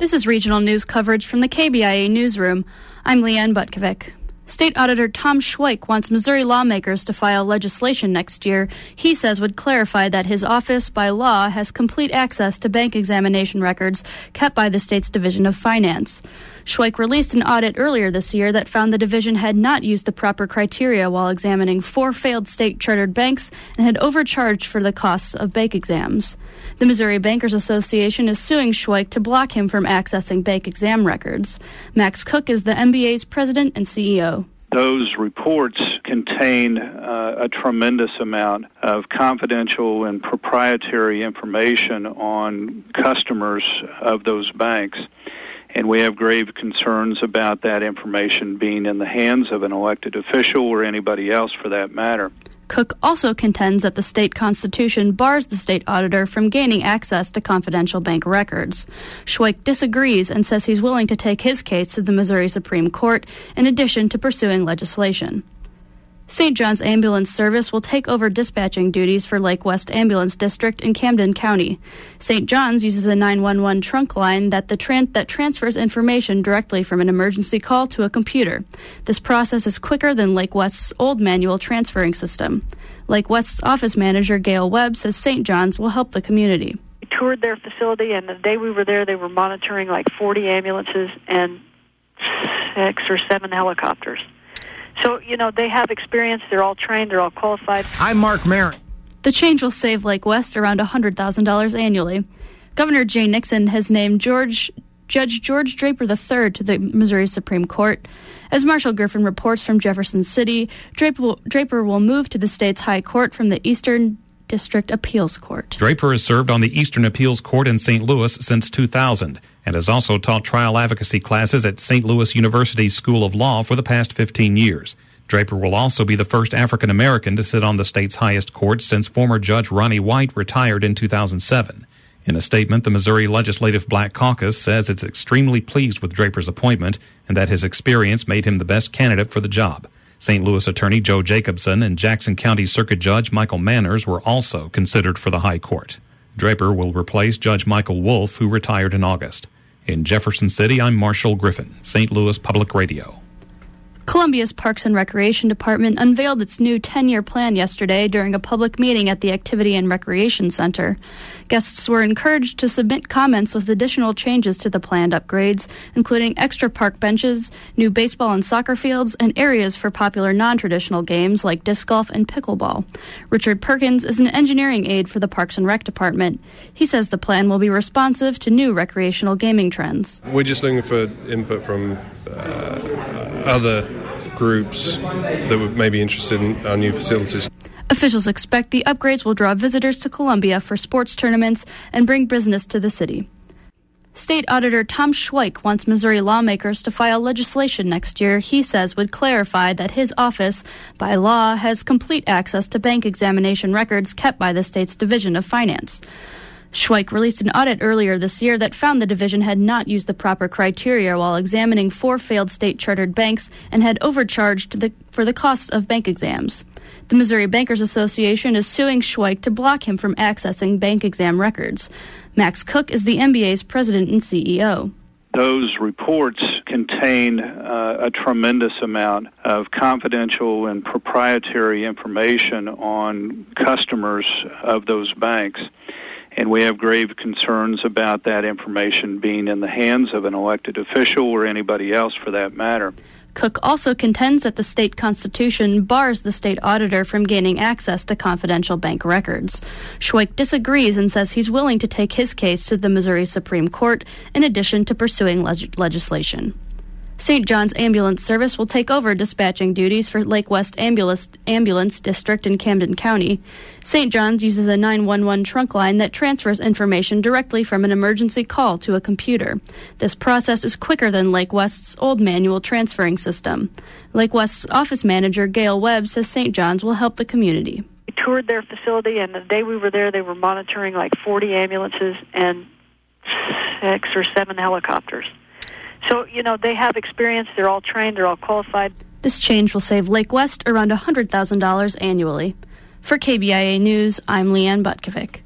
This is regional news coverage from the KBIA newsroom. I'm Leanne Butkovic. State Auditor Tom Schweik wants Missouri lawmakers to file legislation next year he says would clarify that his office, by law, has complete access to bank examination records kept by the state's Division of Finance. Schweik released an audit earlier this year that found the division had not used the proper criteria while examining 4 failed state-chartered banks and had overcharged for the costs of bank exams. The Missouri Bankers Association is suing Schweik to block him from accessing bank exam records. Max Cook is the MBA's president and CEO. Those reports contain a tremendous amount of confidential and proprietary information on customers of those banks. And we have grave concerns about that information being in the hands of an elected official or anybody else for that matter. Cook also contends that the state constitution bars the state auditor from gaining access to confidential bank records. Schweik disagrees and says he's willing to take his case to the Missouri Supreme Court in addition to pursuing legislation. St. John's Ambulance Service will take over dispatching duties for Lake West Ambulance District in Camden County. St. John's uses a 911 trunk line that transfers information directly from an emergency call to a computer. This process is quicker than Lake West's old manual transferring system. Lake West's office manager, Gail Webb, says St. John's will help the community. We toured their facility, and the day we were there, they were monitoring like 40 ambulances and 6 or 7 helicopters. So, they have experience, they're all trained, they're all qualified. I'm Mark Maron. The change will save Lake West around $100,000 annually. Governor Jay Nixon has named Judge George Draper III to the Missouri Supreme Court. As Marshall Griffin reports from Jefferson City, Draper will move to the state's high court from the Eastern District Appeals Court. Draper has served on the Eastern Appeals Court in St. Louis since 2000 and has also taught trial advocacy classes at St. Louis University's School of Law for the past 15 years. Draper will also be the first African American to sit on the state's highest court since former Judge Ronnie White retired in 2007. In a statement, the Missouri Legislative Black Caucus says it's extremely pleased with Draper's appointment and that his experience made him the best candidate for the job. St. Louis Attorney Joe Jacobson and Jackson County Circuit Judge Michael Manners were also considered for the High Court. Draper will replace Judge Michael Wolf, who retired in August. In Jefferson City, I'm Marshall Griffin, St. Louis Public Radio. Columbia's Parks and Recreation Department unveiled its new 10-year plan yesterday during a public meeting at the Activity and Recreation Center. Guests were encouraged to submit comments with additional changes to the planned upgrades, including extra park benches, new baseball and soccer fields, and areas for popular non-traditional games like disc golf and pickleball. Richard Perkins is an engineering aide for the Parks and Rec Department. He says the plan will be responsive to new recreational gaming trends. We're just looking for input from other groups that may be interested in our new facilities. Officials expect the upgrades will draw visitors to Columbia for sports tournaments and bring business to the city. State Auditor Tom Schweik wants Missouri lawmakers to file legislation next year he says would clarify that his office, by law, has complete access to bank examination records kept by the state's Division of Finance. Schweik released an audit earlier this year that found the division had not used the proper criteria while examining 4 failed state-chartered banks and had overcharged for the costs of bank exams. The Missouri Bankers Association is suing Schweik to block him from accessing bank exam records. Max Cook is the MBA's president and CEO. Those reports contain a tremendous amount of confidential and proprietary information on customers of those banks. And we have grave concerns about that information being in the hands of an elected official or anybody else for that matter. Cook also contends that the state constitution bars the state auditor from gaining access to confidential bank records. Schweik disagrees and says he's willing to take his case to the Missouri Supreme Court in addition to pursuing legislation. St. John's Ambulance Service will take over dispatching duties for Lake West Ambulance District in Camden County. St. John's uses a 911 trunk line that transfers information directly from an emergency call to a computer. This process is quicker than Lake West's old manual transferring system. Lake West's office manager, Gail Webb, says St. John's will help the community. We toured their facility, and the day we were there, they were monitoring like 40 ambulances and 6 or 7 helicopters. So, they have experience, they're all trained, they're all qualified. This change will save Lake West around $100,000 annually. For KBIA News, I'm Leanne Butkovic.